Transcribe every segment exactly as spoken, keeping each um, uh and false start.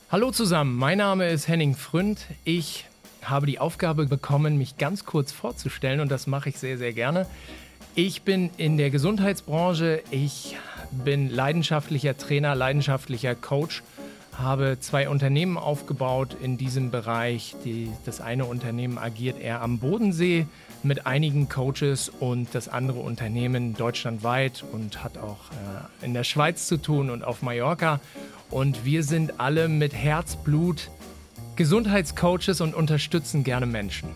Hallo zusammen, mein Name ist Henning Fründ. Ich habe die Aufgabe bekommen, mich ganz kurz vorzustellen und das mache ich sehr, sehr gerne. Ich bin in der Gesundheitsbranche, ich bin leidenschaftlicher Trainer, leidenschaftlicher Coach, habe zwei Unternehmen aufgebaut in diesem Bereich. Die, das eine Unternehmen agiert eher am Bodensee mit einigen Coaches und das andere Unternehmen deutschlandweit und hat auch äh, in der Schweiz zu tun und auf Mallorca. Und wir sind alle mit Herzblut Gesundheitscoaches und unterstützen gerne Menschen.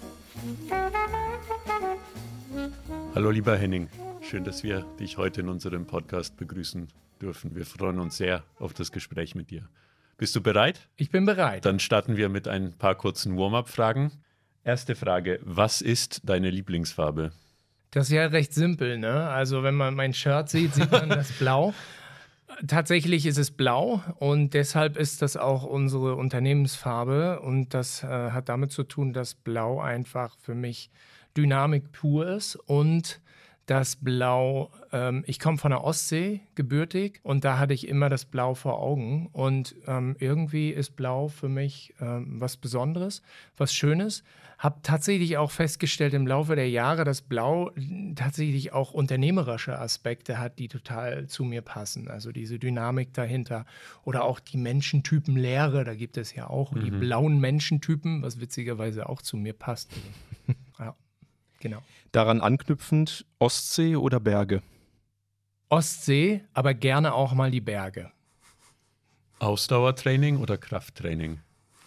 Hallo lieber Henning, schön, dass wir dich heute in unserem Podcast begrüßen dürfen. Wir freuen uns sehr auf das Gespräch mit dir. Bist du bereit? Ich bin bereit. Dann starten wir mit ein paar kurzen Warm-up-Fragen. Erste Frage, was ist deine Lieblingsfarbe? Das ist ja recht simpel, ne? Also wenn man mein Shirt sieht, sieht man das Blau. Tatsächlich ist es blau und deshalb ist das auch unsere Unternehmensfarbe und das äh, hat damit zu tun, dass Blau einfach für mich Dynamik pur ist und das Blau, ähm, ich komme von der Ostsee gebürtig und da hatte ich immer das Blau vor Augen und ähm, irgendwie ist Blau für mich ähm, was Besonderes, was Schönes. Habe tatsächlich auch festgestellt im Laufe der Jahre, dass Blau tatsächlich auch unternehmerische Aspekte hat, die total zu mir passen. Also diese Dynamik dahinter oder auch die Menschentypenlehre, da gibt es ja auch mhm. die blauen Menschentypen, was witzigerweise auch zu mir passt. Ja, genau. Daran anknüpfend Ostsee oder Berge? Ostsee, aber gerne auch mal die Berge. Ausdauertraining oder Krafttraining?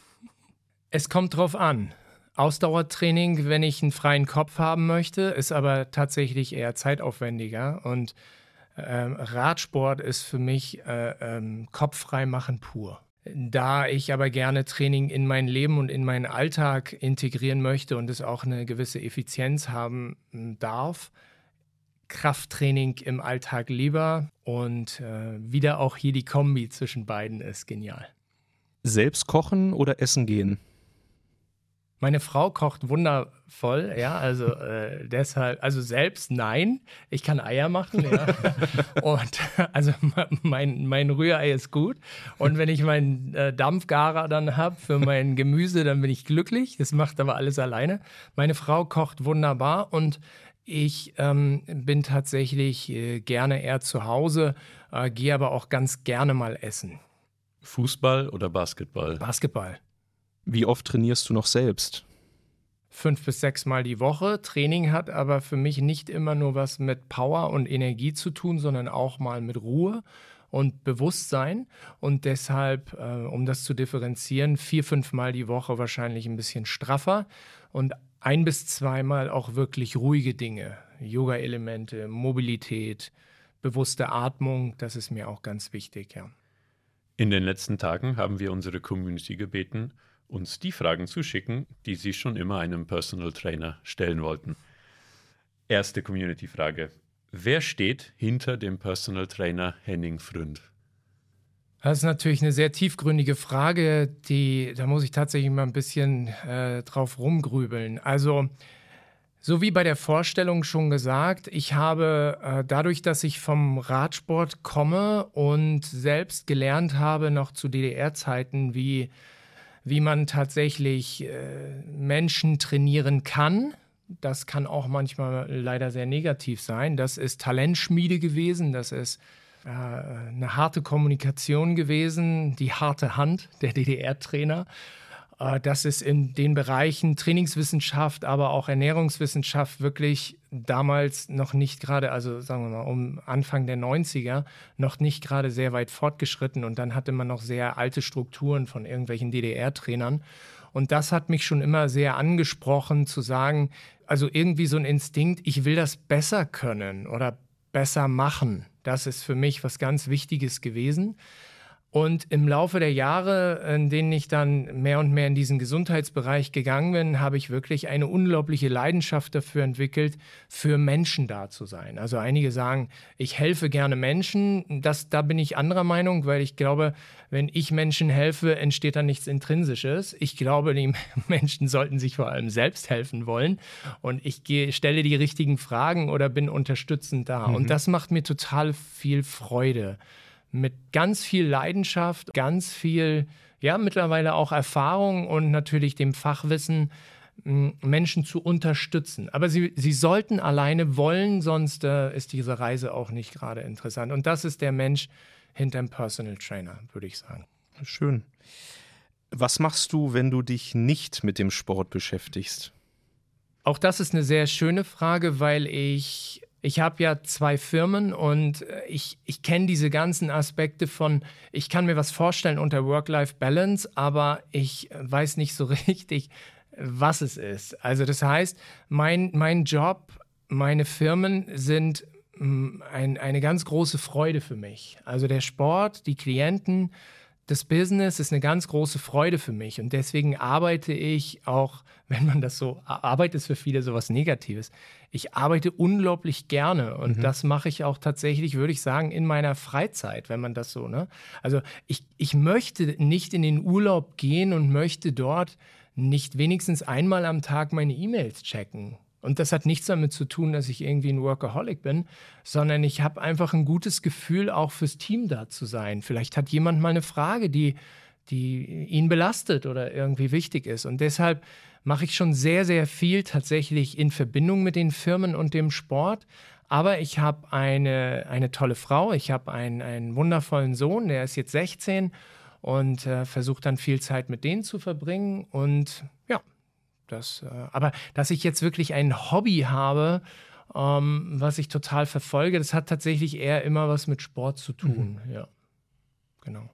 Es kommt drauf an. Ausdauertraining, wenn ich einen freien Kopf haben möchte, ist aber tatsächlich eher zeitaufwendiger. Und ähm, Radsport ist für mich äh, ähm, kopffrei machen pur. Da ich aber gerne Training in mein Leben und in meinen Alltag integrieren möchte und es auch eine gewisse Effizienz haben darf, Krafttraining im Alltag lieber und äh, wieder auch hier die Kombi zwischen beiden ist genial. Selbst kochen oder essen gehen? Meine Frau kocht wundervoll, ja, also äh, deshalb, also selbst nein, ich kann Eier machen, ja, und also mein, mein Rührei ist gut und wenn ich meinen äh, Dampfgarer dann habe für mein Gemüse, dann bin ich glücklich, das macht aber alles alleine. Meine Frau kocht wunderbar und ich ähm, bin tatsächlich äh, gerne eher zu Hause, äh, gehe aber auch ganz gerne mal essen. Fußball oder Basketball? Basketball. Wie oft trainierst du noch selbst? Fünf bis sechs Mal die Woche. Training hat aber für mich nicht immer nur was mit Power und Energie zu tun, sondern auch mal mit Ruhe und Bewusstsein. Und deshalb, äh, um das zu differenzieren, vier, fünf Mal die Woche wahrscheinlich ein bisschen straffer und ein bis zweimal auch wirklich ruhige Dinge. Yoga-Elemente, Mobilität, bewusste Atmung, das ist mir auch ganz wichtig, ja. In den letzten Tagen haben wir unsere Community gebeten, uns die Fragen zu schicken, die sie schon immer einem Personal Trainer stellen wollten. Erste Community-Frage. Wer steht hinter dem Personal Trainer Henning Fründ? Das ist natürlich eine sehr tiefgründige Frage, die, da muss ich tatsächlich mal ein bisschen äh, drauf rumgrübeln. Also, so wie bei der Vorstellung schon gesagt, ich habe äh, dadurch, dass ich vom Radsport komme und selbst gelernt habe, noch zu D D R-Zeiten, wie, wie man tatsächlich äh, Menschen trainieren kann. Das kann auch manchmal leider sehr negativ sein. Das ist Talentschmiede gewesen, das ist äh, eine harte Kommunikation gewesen, die harte Hand der D D R-Trainer. Das ist in den Bereichen Trainingswissenschaft, aber auch Ernährungswissenschaft wirklich damals noch nicht gerade, also sagen wir mal um Anfang der neunziger, noch nicht gerade sehr weit fortgeschritten. Und dann hatte man noch sehr alte Strukturen von irgendwelchen D D R-Trainern. Und das hat mich schon immer sehr angesprochen, zu sagen, also irgendwie so ein Instinkt, ich will das besser können oder besser machen. Das ist für mich was ganz Wichtiges gewesen. Und im Laufe der Jahre, in denen ich dann mehr und mehr in diesen Gesundheitsbereich gegangen bin, habe ich wirklich eine unglaubliche Leidenschaft dafür entwickelt, für Menschen da zu sein. Also einige sagen, ich helfe gerne Menschen. Das, da bin ich anderer Meinung, weil ich glaube, wenn ich Menschen helfe, entsteht da nichts Intrinsisches. Ich glaube, die Menschen sollten sich vor allem selbst helfen wollen. Und ich gehe, stelle die richtigen Fragen oder bin unterstützend da. Mhm. Und das macht mir total viel Freude. mit ganz viel Leidenschaft, ganz viel, ja, mittlerweile auch Erfahrung und natürlich dem Fachwissen, Menschen zu unterstützen. Aber sie, sie sollten alleine wollen, sonst äh, ist diese Reise auch nicht gerade interessant. Und das ist der Mensch hinterm Personal Trainer, würde ich sagen. Schön. Was machst du, wenn du dich nicht mit dem Sport beschäftigst? Auch das ist eine sehr schöne Frage, weil ich, ich habe ja zwei Firmen und ich, ich kenne diese ganzen Aspekte von, ich kann mir was vorstellen unter Work-Life-Balance, aber ich weiß nicht so richtig, was es ist. Also das heißt, mein, mein Job, meine Firmen sind mh, ein, eine ganz große Freude für mich. Also der Sport, die Klienten, das Business ist eine ganz große Freude für mich und deswegen arbeite ich auch, wenn man das so, Arbeit ist für viele sowas Negatives, ich arbeite unglaublich gerne und mhm. das mache ich auch tatsächlich, würde ich sagen, in meiner Freizeit, wenn man das so, ne? Also ich, ich möchte nicht in den Urlaub gehen und möchte dort nicht wenigstens einmal am Tag meine E-Mails checken. Und das hat nichts damit zu tun, dass ich irgendwie ein Workaholic bin, sondern ich habe einfach ein gutes Gefühl, auch fürs Team da zu sein. Vielleicht hat jemand mal eine Frage, die, die ihn belastet oder irgendwie wichtig ist. Und deshalb mache ich schon sehr, sehr viel tatsächlich in Verbindung mit den Firmen und dem Sport. Aber ich habe eine, eine tolle Frau, ich habe einen, einen wundervollen Sohn, der ist jetzt sechzehn und äh, versuche dann viel Zeit mit denen zu verbringen. Und ja, Das, äh, aber dass ich jetzt wirklich ein Hobby habe, ähm, was ich total verfolge, das hat tatsächlich eher immer was mit Sport zu tun. Mhm. Ja, genau.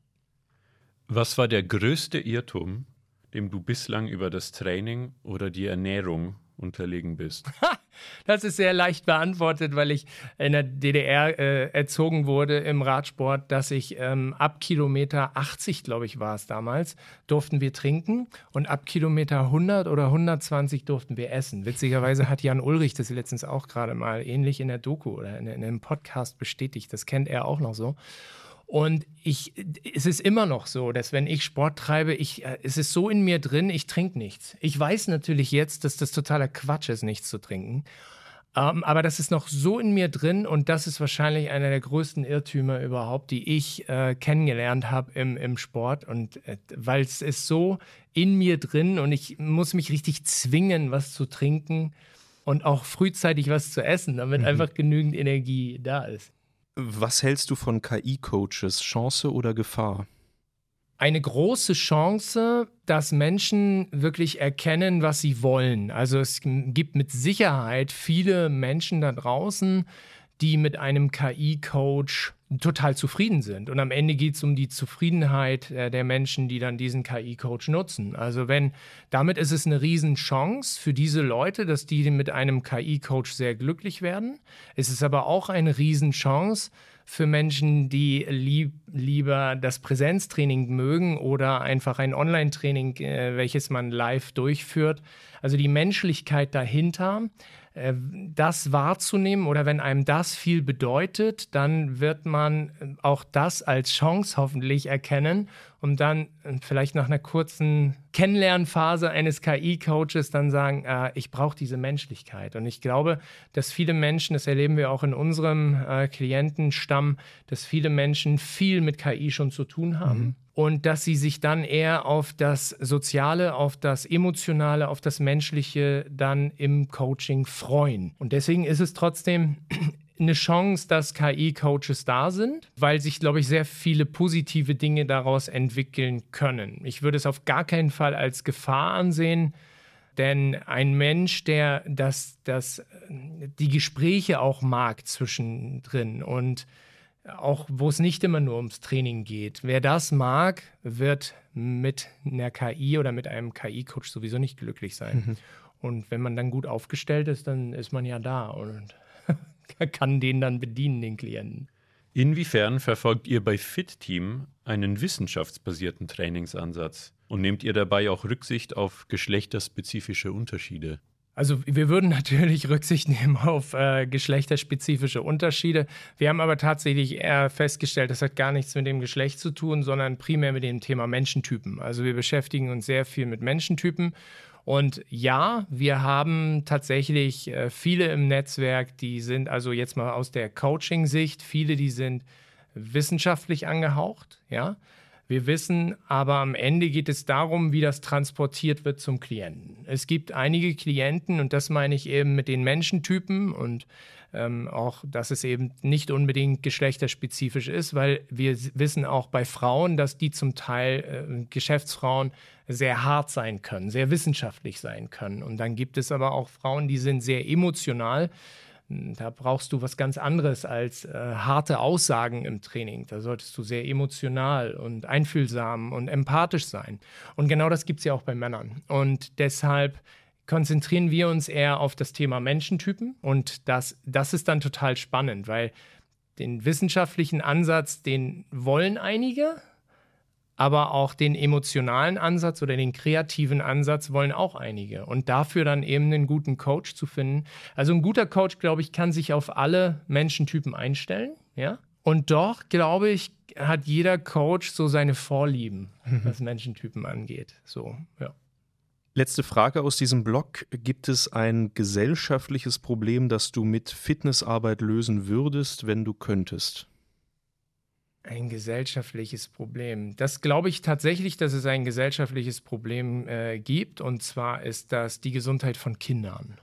Was war der größte Irrtum, dem du bislang über das Training oder die Ernährung unterlegen bist? Das ist sehr leicht beantwortet, weil ich in der D D R äh, erzogen wurde im Radsport, dass ich ähm, ab Kilometer achtzig, glaube ich, war es damals, durften wir trinken und ab Kilometer hundert oder hundertzwanzig durften wir essen. Witzigerweise hat Jan Ulrich das letztens auch gerade mal ähnlich in der Doku oder in, in einem Podcast bestätigt. Das kennt er auch noch so. Und ich, es ist immer noch so, dass wenn ich Sport treibe, ich, es ist so in mir drin, ich trinke nichts. Ich weiß natürlich jetzt, dass das totaler Quatsch ist, nichts zu trinken. Ähm, aber das ist noch so in mir drin und das ist wahrscheinlich einer der größten Irrtümer überhaupt, die ich äh, kennengelernt habe im, im Sport. Und äh, weil es ist so in mir drin und ich muss mich richtig zwingen, was zu trinken und auch frühzeitig was zu essen, damit mhm. einfach genügend Energie da ist. Was hältst du von K I-Coaches? Chance oder Gefahr? Eine große Chance, dass Menschen wirklich erkennen, was sie wollen. Also es gibt mit Sicherheit viele Menschen da draußen, die mit einem K I-Coach total zufrieden sind. Und am Ende geht es um die Zufriedenheit äh, der Menschen, die dann diesen K I-Coach nutzen. Also wenn, damit ist es eine Riesenchance für diese Leute, dass die mit einem K I-Coach sehr glücklich werden. Es ist aber auch eine Riesenchance für Menschen, die lieb, lieber das Präsenztraining mögen oder einfach ein Online-Training, äh, welches man live durchführt. Also die Menschlichkeit dahinter, äh, das wahrzunehmen oder wenn einem das viel bedeutet, dann wird man auch das als Chance hoffentlich erkennen, um dann vielleicht nach einer kurzen Kennenlernphase eines K I-Coaches dann sagen, äh, ich brauche diese Menschlichkeit. Und ich glaube, dass viele Menschen, das erleben wir auch in unserem äh, Klientenstamm, dass viele Menschen viel mit K I schon zu tun haben. Mhm. Und dass sie sich dann eher auf das Soziale, auf das Emotionale, auf das Menschliche dann im Coaching freuen. Und deswegen ist es trotzdem eine Chance, dass K I-Coaches da sind, weil sich, glaube ich, sehr viele positive Dinge daraus entwickeln können. Ich würde es auf gar keinen Fall als Gefahr ansehen, denn ein Mensch, der das, das, die Gespräche auch mag zwischendrin und auch wo es nicht immer nur ums Training geht. Wer das mag, wird mit einer K I oder mit einem K I-Coach sowieso nicht glücklich sein. Mhm. Und wenn man dann gut aufgestellt ist, dann ist man ja da und kann den dann bedienen, den Klienten. Inwiefern verfolgt ihr bei FitTeam einen wissenschaftsbasierten Trainingsansatz und nehmt ihr dabei auch Rücksicht auf geschlechterspezifische Unterschiede? Also wir würden natürlich Rücksicht nehmen auf äh, geschlechterspezifische Unterschiede. Wir haben aber tatsächlich eher festgestellt, das hat gar nichts mit dem Geschlecht zu tun, sondern primär mit dem Thema Menschentypen. Also wir beschäftigen uns sehr viel mit Menschentypen. Und ja, wir haben tatsächlich äh, viele im Netzwerk, die sind also jetzt mal aus der Coaching-Sicht, viele, die sind wissenschaftlich angehaucht, ja. Wir wissen aber am Ende geht es darum, wie das transportiert wird zum Klienten. Es gibt einige Klienten, und das meine ich eben mit den Menschentypen und ähm, auch, dass es eben nicht unbedingt geschlechterspezifisch ist, weil wir wissen auch bei Frauen, dass die zum Teil, äh, Geschäftsfrauen, sehr hart sein können, sehr wissenschaftlich sein können. Und dann gibt es aber auch Frauen, die sind sehr emotional. Da brauchst du was ganz anderes als äh, harte Aussagen im Training. Da solltest du sehr emotional und einfühlsam und empathisch sein. Und genau das gibt es ja auch bei Männern. Und deshalb konzentrieren wir uns eher auf das Thema Menschentypen. Und das, das ist dann total spannend, weil den wissenschaftlichen Ansatz, den wollen einige, aber auch den emotionalen Ansatz oder den kreativen Ansatz wollen auch einige. Und dafür dann eben einen guten Coach zu finden. Also ein guter Coach, glaube ich, kann sich auf alle Menschentypen einstellen. Ja? Und doch, glaube ich, hat jeder Coach so seine Vorlieben, mhm. was Menschentypen angeht. So, ja. Letzte Frage aus diesem Blog. Gibt es ein gesellschaftliches Problem, das du mit Fitnessarbeit lösen würdest, wenn du könntest? Ein gesellschaftliches Problem. Das glaube ich tatsächlich, dass es ein gesellschaftliches Problem äh, gibt. Und zwar ist das die Gesundheit von Kindern.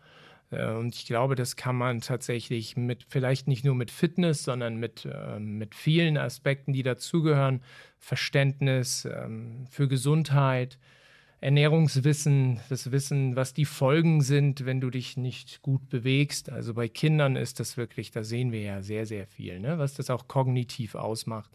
Äh, und ich glaube, das kann man tatsächlich mit, vielleicht nicht nur mit Fitness, sondern mit, äh, mit vielen Aspekten, die dazugehören. Verständnis äh, für Gesundheit, Ernährungswissen, das Wissen, was die Folgen sind, wenn du dich nicht gut bewegst. Also bei Kindern ist das wirklich, da sehen wir ja sehr, sehr viel, ne? Was das auch kognitiv ausmacht.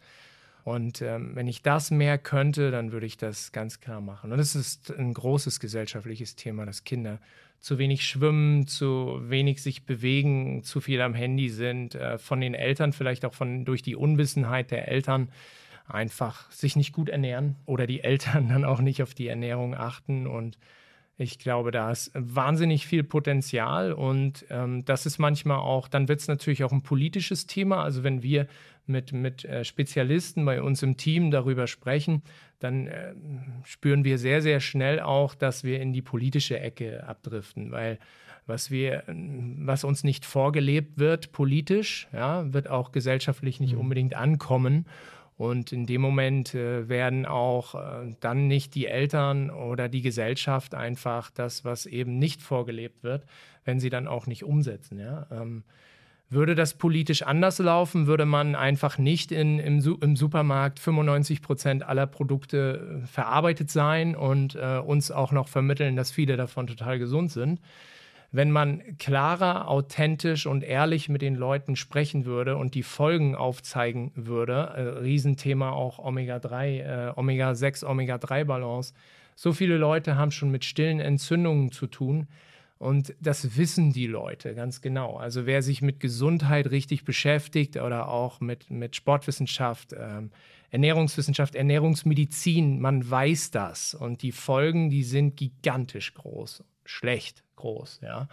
Und ähm, wenn ich das mehr könnte, dann würde ich das ganz klar machen. Und es ist ein großes gesellschaftliches Thema, dass Kinder zu wenig schwimmen, zu wenig sich bewegen, zu viel am Handy sind, äh, von den Eltern, vielleicht auch von, durch die Unwissenheit der Eltern, einfach sich nicht gut ernähren oder die Eltern dann auch nicht auf die Ernährung achten. Und ich glaube, da ist wahnsinnig viel Potenzial und ähm, das ist manchmal auch, dann wird es natürlich auch ein politisches Thema. Also wenn wir mit, mit äh, Spezialisten bei uns im Team darüber sprechen, dann äh, spüren wir sehr, sehr schnell auch, dass wir in die politische Ecke abdriften, weil was wir, was uns nicht vorgelebt wird politisch, ja, wird auch gesellschaftlich nicht unbedingt ankommen. Und in dem Moment äh, werden auch äh, dann nicht die Eltern oder die Gesellschaft einfach das, was eben nicht vorgelebt wird, wenn sie dann auch nicht umsetzen. Ja? Ähm, würde das politisch anders laufen, würde man einfach nicht in, im, Su- im Supermarkt fünfundneunzig Prozent aller Produkte äh, verarbeitet sein und äh, uns auch noch vermitteln, dass viele davon total gesund sind. Wenn man klarer, authentisch und ehrlich mit den Leuten sprechen würde und die Folgen aufzeigen würde, äh, Riesenthema auch Omega drei, äh, Omega sechs, Omega drei Balance. So viele Leute haben schon mit stillen Entzündungen zu tun und das wissen die Leute ganz genau. Also wer sich mit Gesundheit richtig beschäftigt oder auch mit, mit Sportwissenschaft, ähm, Ernährungswissenschaft, Ernährungsmedizin, man weiß das und die Folgen, die sind gigantisch groß, schlecht groß, ja.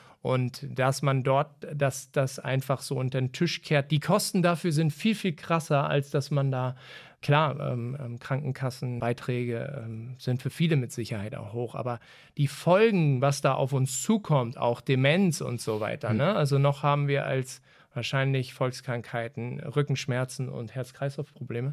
Und dass man dort das, das einfach so unter den Tisch kehrt. Die Kosten dafür sind viel, viel krasser, als dass man da, klar, ähm, ähm, Krankenkassenbeiträge ähm, sind für viele mit Sicherheit auch hoch, aber die Folgen, was da auf uns zukommt, auch Demenz und so weiter, mhm. ne? Also noch haben wir als wahrscheinlich Volkskrankheiten, Rückenschmerzen und Herz-Kreislauf-Probleme.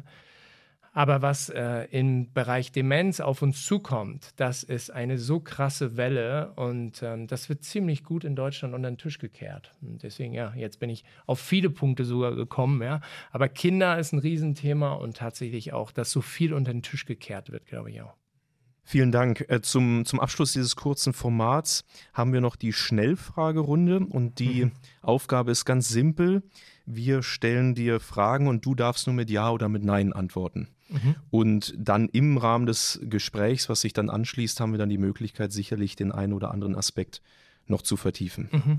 Aber was äh, im Bereich Demenz auf uns zukommt, das ist eine so krasse Welle und ähm, das wird ziemlich gut in Deutschland unter den Tisch gekehrt. Und deswegen, ja, jetzt bin ich auf viele Punkte sogar gekommen, ja. Aber Kinder ist ein Riesenthema und tatsächlich auch, dass so viel unter den Tisch gekehrt wird, glaube ich auch. Vielen Dank. Zum, zum Abschluss dieses kurzen Formats haben wir noch die Schnellfragerunde und die mhm. Aufgabe ist ganz simpel. Wir stellen dir Fragen und du darfst nur mit Ja oder mit Nein antworten. Mhm. Und dann im Rahmen des Gesprächs, was sich dann anschließt, haben wir dann die Möglichkeit, sicherlich den einen oder anderen Aspekt noch zu vertiefen. Mhm.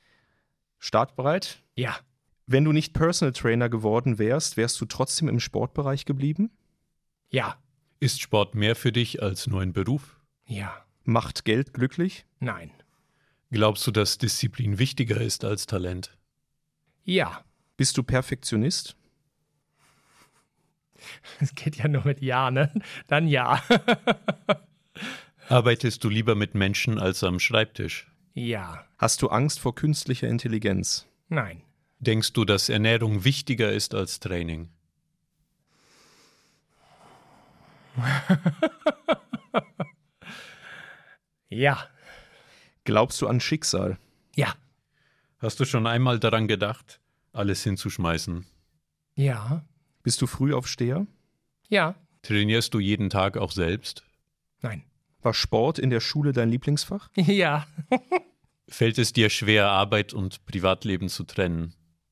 Startbereit? Ja. Wenn du nicht Personal Trainer geworden wärst, wärst du trotzdem im Sportbereich geblieben? Ja. Ist Sport mehr für dich als nur ein Beruf? Ja. Macht Geld glücklich? Nein. Glaubst du, dass Disziplin wichtiger ist als Talent? Ja. Bist du Perfektionist? Es geht ja nur mit Ja, ne? Dann ja. Arbeitest du lieber mit Menschen als am Schreibtisch? Ja. Hast du Angst vor künstlicher Intelligenz? Nein. Denkst du, dass Ernährung wichtiger ist als Training? Ja. Glaubst du an Schicksal? Ja. Hast du schon einmal daran gedacht, alles hinzuschmeißen? Ja. Bist du Frühaufsteher? Ja. Trainierst du jeden Tag auch selbst? Nein. War Sport in der Schule dein Lieblingsfach? Ja. Fällt es dir schwer, Arbeit und Privatleben zu trennen?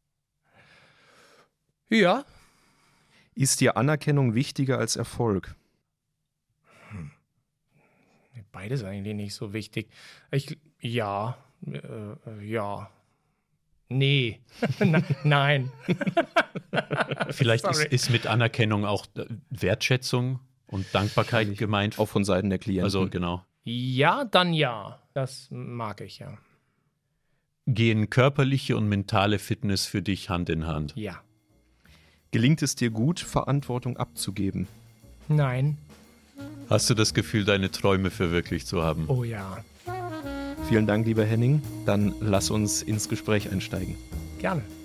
Ja. Ist dir Anerkennung wichtiger als Erfolg? Hm. Beides eigentlich nicht so wichtig. Ich, ja. Äh, ja. Nee. Nein. Vielleicht ist, ist mit Anerkennung auch Wertschätzung und Dankbarkeit gemeint. Auch von Seiten der Klienten. Also genau. Ja, dann ja. Das mag ich, ja. Gehen körperliche und mentale Fitness für dich Hand in Hand? Ja. Gelingt es dir gut, Verantwortung abzugeben? Nein. Hast du das Gefühl, deine Träume verwirklicht zu haben? Oh ja. Vielen Dank, lieber Henning. Dann lass uns ins Gespräch einsteigen. Gerne.